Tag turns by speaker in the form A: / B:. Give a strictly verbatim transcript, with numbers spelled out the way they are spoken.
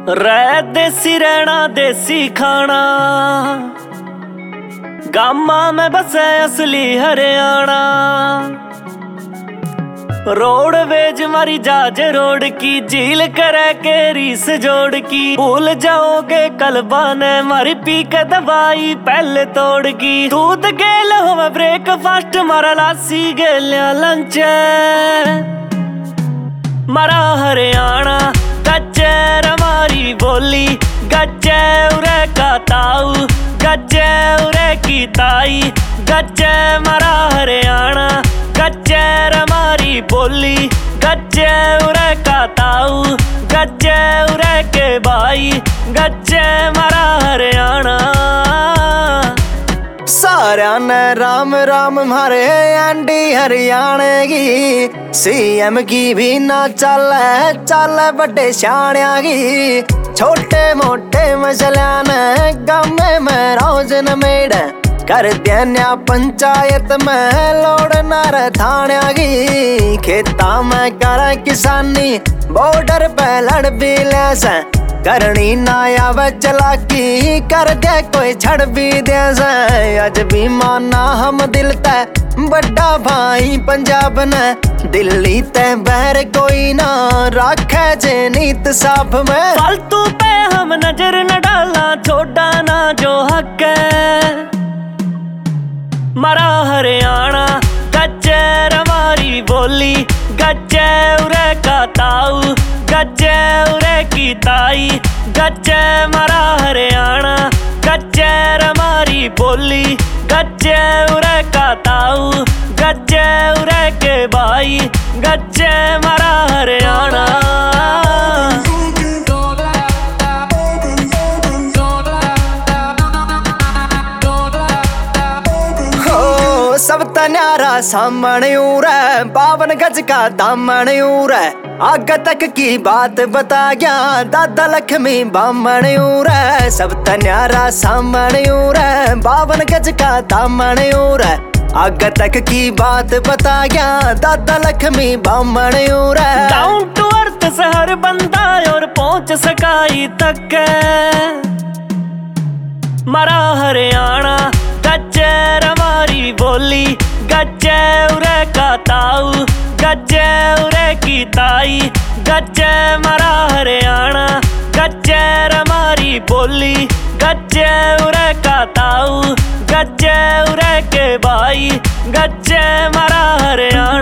A: रह देसी रहना देसी खाना, गामा में बसे असली हरियाणा। रोडवेज मारी जहाज रोड की, झील करे के रीस जोड़ की। भूल जाओगे कलबा ने मारी पी के दवाई पहले तोड़ की। दूध गेल हो ब्रेकफास्ट मारा लासी गेलिया लंच। मारा हरियाणा गज्जे रमारी बोली, गज्जे उरे का ताऊ, गज्जे उरे की ताई। गज्जे मारा हरियाणा गज्जे रमारी बोली, गज्जे उरे का ताऊ, गज्जे उरे के भाई। गज्जे मारा हरियाणा।
B: सारा ने राम राम मारे एंडी हरियाणे की। सीएम की भी ना चले चले बड़े शाणिया की। छोटे मोटे मसलिया ने गामे में रोज नमेड़ कर देना पंचायत में लोड़ नर थाणिया की। खेता में कर किसानी बॉर्डर पे लड़ भी ले करनी ना आवे चलाकी, कर दे कोई छड़ भी दे। अज भी माना हम दिल ते बड़ा भाई पंजाब ने। दिल्ली ते बहर कोई ना राखे जे नीत साफ में।
A: फालतू पे हम नजर न डाला, छोड़ा ना जो हक है। मारा हरियाणा गज्जे रमारी बोली, गज्जे उरे का ताऊ, गज्जे उरे की ताई। गज्जे मारा हरियाणा गज्जे रमारी बोली, गज्जे उरे का ताऊ, गज्जे उरे के भाई। गज्जे मारा हरियाणा।
B: सब तन्यारा सामने उरे, बावन गज का दामन उरे। आगे तक की बात बता गया दादा लक्ष्मी बामन उरे। सब तन्यारा सामने उरे, बावन गज का दामन उरे। आगे तक की बात बता गया दादा लक्ष्मी बामन उरे।
A: डाउन टू अर्थ से हर बंदा और पहुंच सकाई तक। मारा हरियाणा गज्जे रमारी बोली, गज्जे उरे का ताऊ, गज्जे उरे की ताई। गज्जे मारा हरियाणा गज्जे रमारी बोली, गज्जे उरे का ताऊ, गज्जे उरे के भाई। गज्जे मारा हरियाणा।